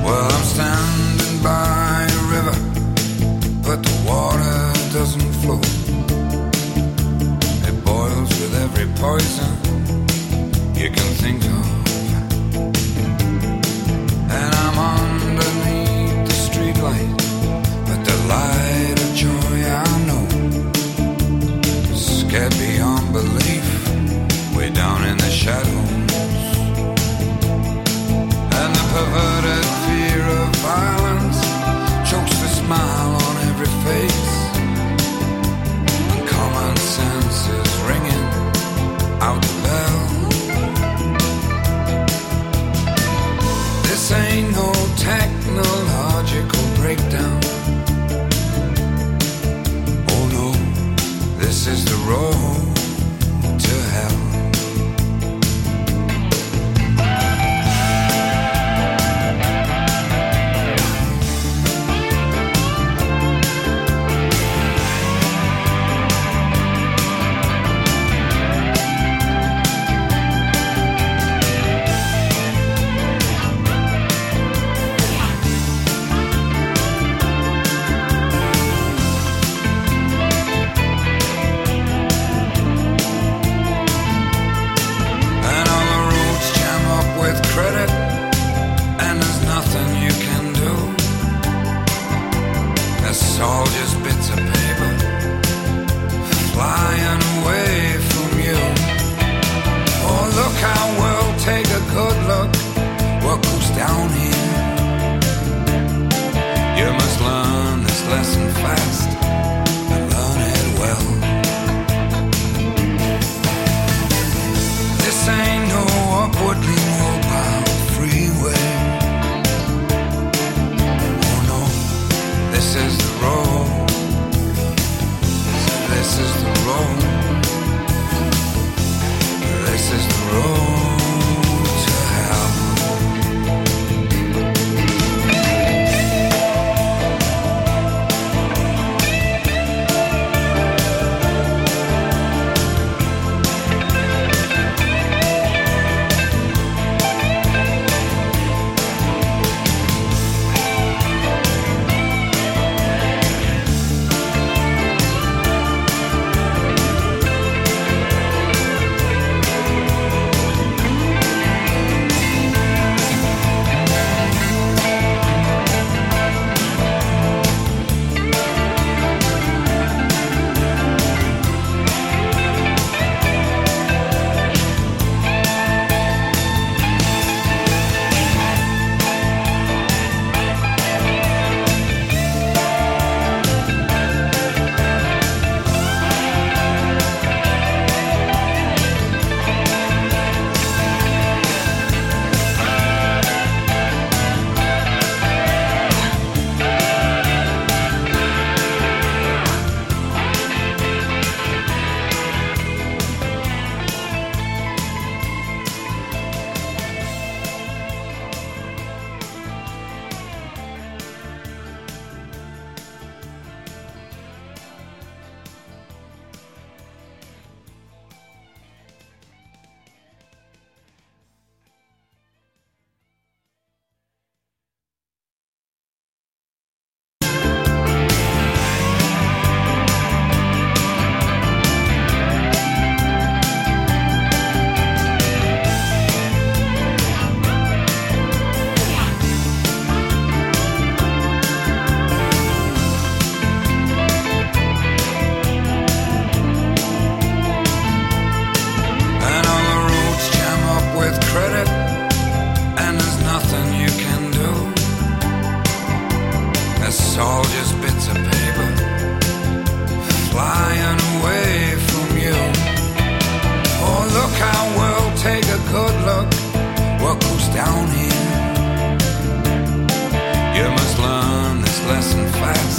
Well, I'm standing by a river, but the water doesn't flow. It boils with every poison you can think of. And I'm underneath the streetlight, but the light of joy I know is scared beyond belief, way down in the shadows. And the perverted fear of violence chokes the smile on every face, and common sense is ringing out the bell. This ain't no technological breakdown. Oh no, this is the road to hell. It's all just bits of paper flying away from you. Oh, look how we'll take a good look what goes down here. You must learn this lesson fast and learn it well. This ain't no upwardly mobile freeway. This is the road. This is the road. This is the road to hell. It's all just bits of paper flying away from you. Oh, look how we'll take a good look what goes down here. You must learn this lesson fast